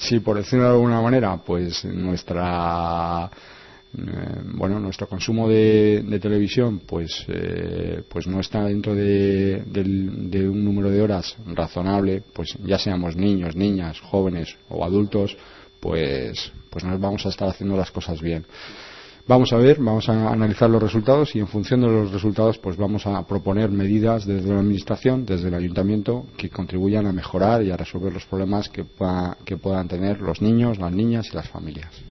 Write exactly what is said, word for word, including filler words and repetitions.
si por decirlo de alguna manera, pues nuestra eh, bueno, nuestro consumo de, de televisión pues eh, pues no está dentro de, de, de un número de horas razonable, pues ya seamos niños, niñas, jóvenes o adultos, pues pues no vamos a estar haciendo las cosas bien. Vamos a ver, vamos a analizar los resultados y en función de los resultados pues vamos a proponer medidas desde la administración, desde el ayuntamiento, que contribuyan a mejorar y a resolver los problemas que, pueda, que puedan tener los niños, las niñas y las familias.